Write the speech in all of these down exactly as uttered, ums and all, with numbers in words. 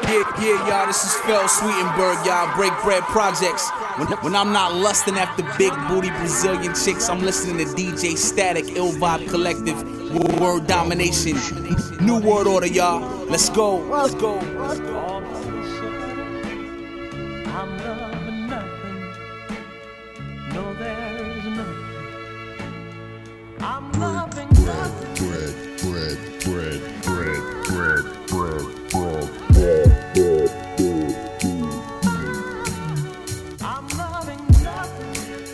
Yeah, yeah, y'all, this is Phil Sweetenberg, y'all, Break Bread Projects. When, when I'm not lusting after big booty Brazilian chicks, I'm listening to D J Static, Ill Vibe Collective, Word Domination. New World Order, y'all. Let's go. Let's go. Let's go. I'm loving nothing. No, there's nothing. I'm loving nothing. Bread, bread, bread, bread, bread, bread, bread. I'm loving nothing.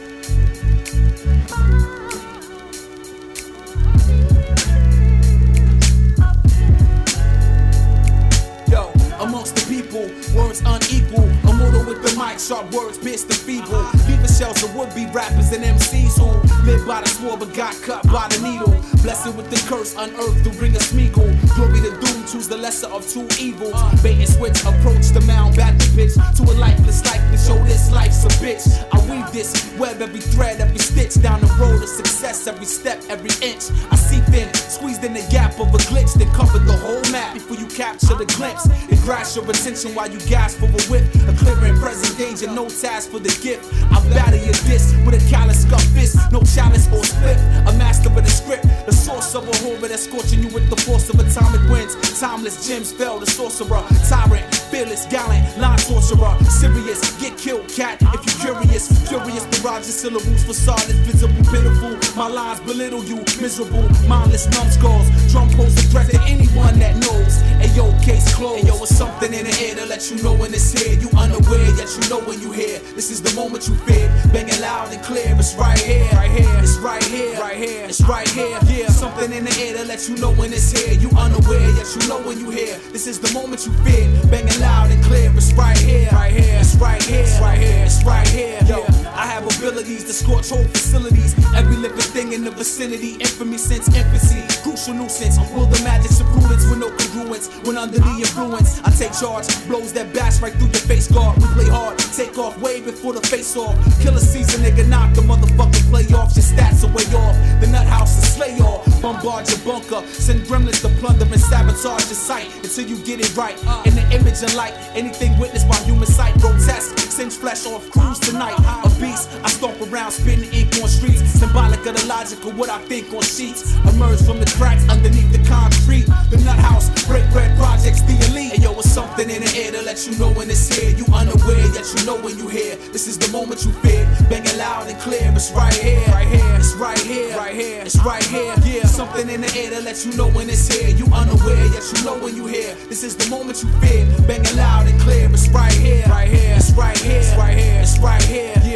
Yo, amongst the people, words unequal. Immortal with the mic, sharp words pierce the feeble. Beaver shells of would-be rappers and M Cs who live by the sword but got cut by the needle. Blessed with the curse, unearthed to bring a smeagol. Glory to doom, choose the lesser of two evils. Bait and switch, approach the mound, bat the pitch to a lifeless life to show this life's a bitch. I weave this web, every thread, every stitch down the road of success, every step, every inch. I see thin, squeezed in the gap of a glitch, then cover the whole map before you capture the glimpse. It grasps your attention while you gasp for a whip. A clear and present danger, no task for the gift. I batter your diss with a callous scuff fist, no chalice or split. A master of the script, the source of a horror that's scorching you with the force of atomic winds. Timeless gems fell, the sorcerer, tyrant, fearless, gallant, line torturer. Serious, get killed, cat, if you're curious. Curious, barrage of syllables, facade is visible, pitiful. My lines belittle you, miserable, mindless numbskulls. Drum pose a threat to anyone that knows. Ayo, case closed. Ayo, it's something in the air to let you know when it's here. You unaware, yet you know when you hear. This is the moment you fear. Banging loud and clear, it's right here, right here, it's right here, right here, it's right here. Yeah, something in the air to let you know when it's here. You unaware, yet you know when you hear. This is the moment you fear. Banging loud and clear, it's right here, right here, it's right here, it's right here, it's right here. Yo, I have abilities to scorch whole facilities. Every living thing in the vicinity, infamy since infancy. Crucial nuisance, will the magic of prudence with no congruence. When under the influence, I take charge, blows that bash right through your face guard. We play hard, take off way before the face off. Killer season, nigga, knock the motherfucking playoffs. Your stats are way off. The nut house is slay off. Bombard your bunker, send gremlins to plunder and sabotage your sight until you get it right. In the image and light, anything witnessed by human sight, grotesque. Singe flesh off cruise tonight. A beast, I stomp around, spitting ink on streets. Symbolic of the logic of what I think on sheets. Emerge from the cracks underneath the concrete. The nut house, Break Bread Projects, the elite. And yo, it's something in the air to let you know when it's here. You unaware, yet you know when you hear. This is the moment you fear. Banging loud and clear, it's right here, right here, it's right here, right here, it's right here. Yeah, something in the air to let you know when it's here. You unaware, yet you know when you hear. This is the moment you fear. Banging loud and clear, it's right here, right here, it's right here, it's right here, it's right here. Yeah.